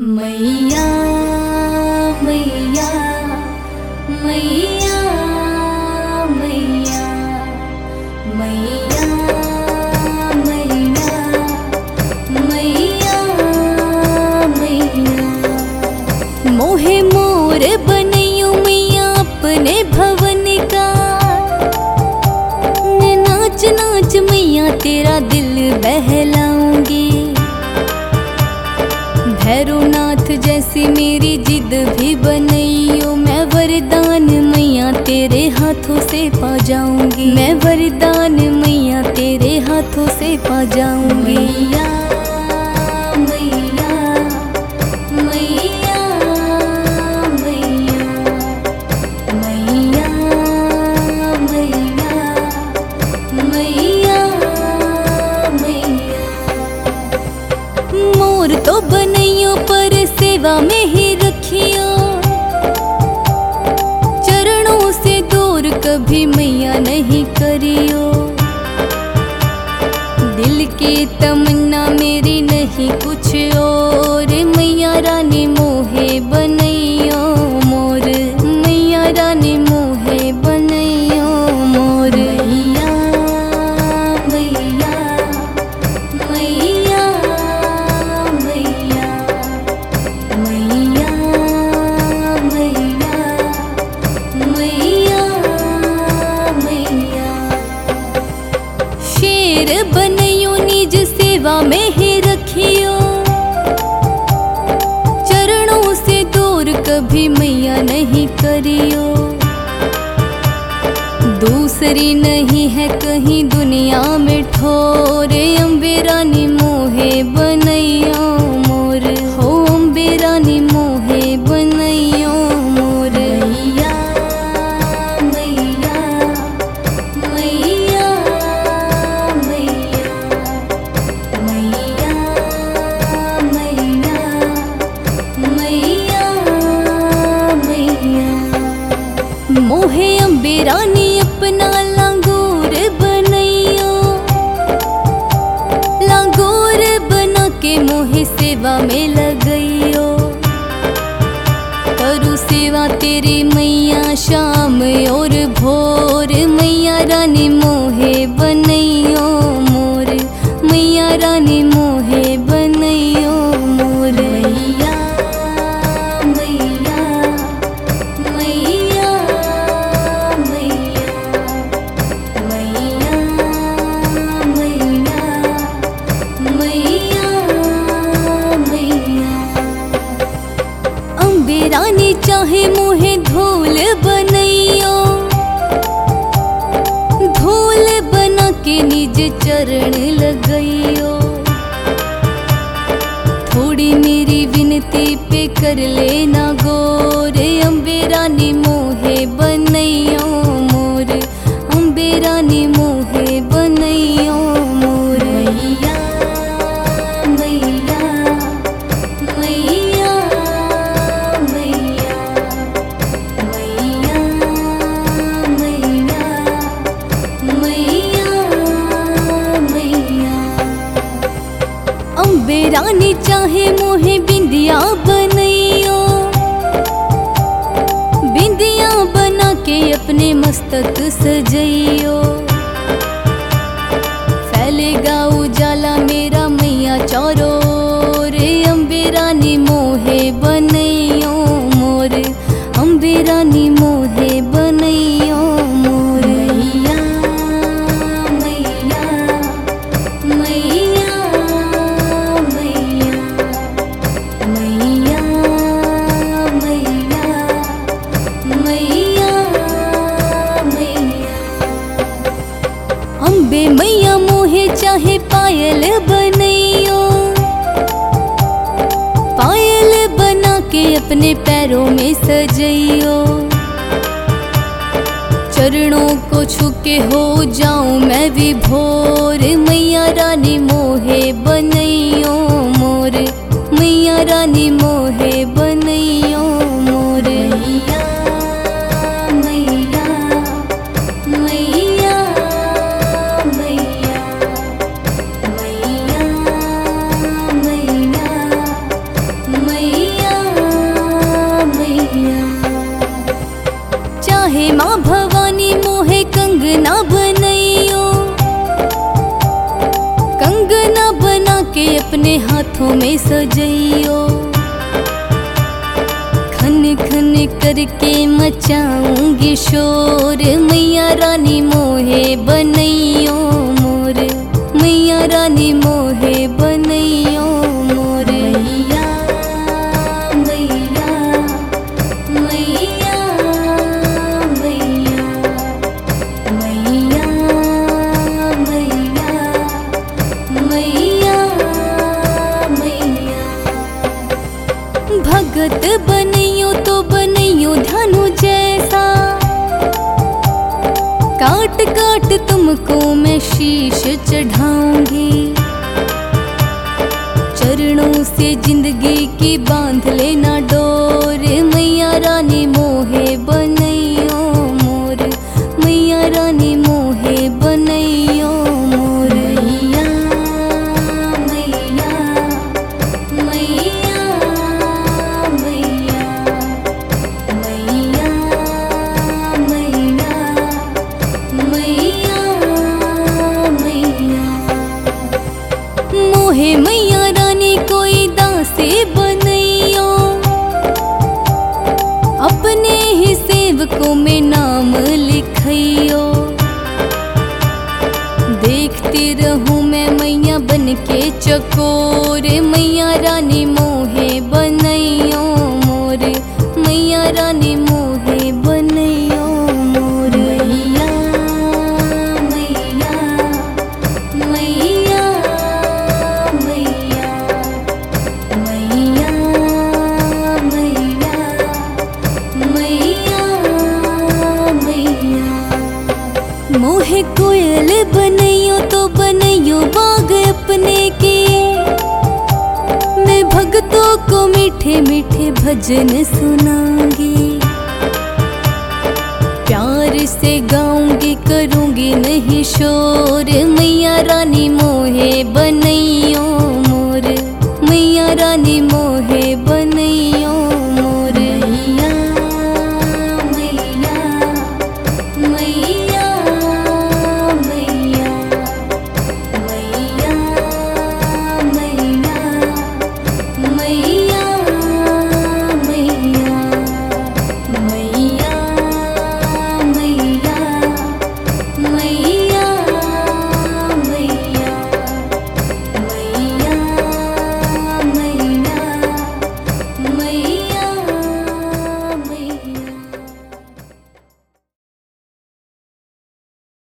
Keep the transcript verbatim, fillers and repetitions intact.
मैया मैया मैया मैया मैया मैया मैया मैया मोहे मोर बनैयो मैया अपने भवन का। मैं नाच नाच मैया तेरा दिल बहलाऊंगी। भैरवनाथ जैसी मेरी जिद भी बनैयो। मैं वरदान मैया तेरे हाथों से पा जाऊंगी। मैं वरदान मैया तेरे हाथों से पा जाऊंगी। मैया मैया मैया मैया मैया मैया मैया मोर तो बनैयो पर सेवा में ही रखियो। चरणों से दूर कभी मैया नहीं करियो। दिल की तमन्ना मेरी नहीं कुछ और। मैया रानी मोहे बनैयो मोर। मैया रानी मोहे बनैयो मोर। मैया मैया मैया मैया मैया मैया मैया शेर बनैयो निज सेवा में ही रखियो। चरणों से दूर कभी मैया नहीं करियो। दूसरी नहीं है कहीं दुनिया में ठोर। अम्बे रानी मोहे बनैयो मोर। हो अम्बे रानी मोहे बनैयो मोर। मैया मैया मैया मैया मैया मैया मैया मोहे अम्बे रानी अपना लांगूर बनैयो। लांगूर बना के मोहे सेवा में लगैयो। करू सेवा तेरी मैया शाम और भोर। मैया रानी मोहे बनैयो मोर। मैया रानी मोहे बनैयो मोर। मैया मैया मैया मैया मैया मैया मैया अम्बे रानी चाहे मोहे धूल बनैयो। धूल बना के निज चरण लगैयो। थोड़ी मेरी विनती पे कर लेना गौर। अम्बे रानी मोहे बनैयो मोर। अम्बे रानी मोहे बनैयो मोर। मैया मैया मैया मैया मैया मैया मैया अम्बे रानी चाहे मोहे बिंदिया बनैयो। बिंदिया बना के अपने मस्तक सजैयो। फैलेगा उजाला मेरा मैया चारों ओर। अम्बे रानी मोहे बनैयो मोर। अम्बे रानी मोहे बनैयो मोर। मैया मैया मैया मैया मैया मैया मैया अम्बे मैया मोहे चाहे पायल बनैयो। पायल बना के अपने पैरों में सजैयो। चरणों को छू के हो जाऊं मैं विभोर। मैया रानी मोहे बनैयो मोर। मैया रानी मोहे बनैयो मोर। मैया मैया मैया मैया मैया मैया मोहे माँ भवानी मोहे कंगना बनैयो, कंगना बना के अपने हाथों में सजैयो। खन खन करके मचाऊंगी शोर, मैया रानी मोहे बनैयो मोर, मैया रानी मोहे बनैयो मोर। मैया मैया मैया मैया मैया मैया मैया मैया। भगत बनैयो तो बनैयो धनु जैसा, काट काट तुमको मैं शीश चढ़ाऊंगी। चरणों से जिंदगी की बांध लेना डोर, मैया रानी मोहे बनैयो मोर, मैया रानी मोहे बनैयो मोर। मैया मैया मैया मैया मैया मैया मैया मैया। मोहे मैया रानी कोई दासी बनैयो, अपने ही सेवकों में नाम लिखैयो। देखती रहूं मैं मैया बन के चकोर, मैया रानी मोहे बनैयो मोर, मैया रानी मोहे बनैयो मोर। मैया मैया मैया मैया मैया मैया मैया मैया। मोहे कोयल बनैयो तो बनैयो बाग अपने के, मैं भक्तों को मीठे मीठे भजन सुनाऊंगी। प्यार से गाऊंगी करूंगी नहीं शोर, मैया रानी मोहे बनैयो मोर, मैया रानी मोहे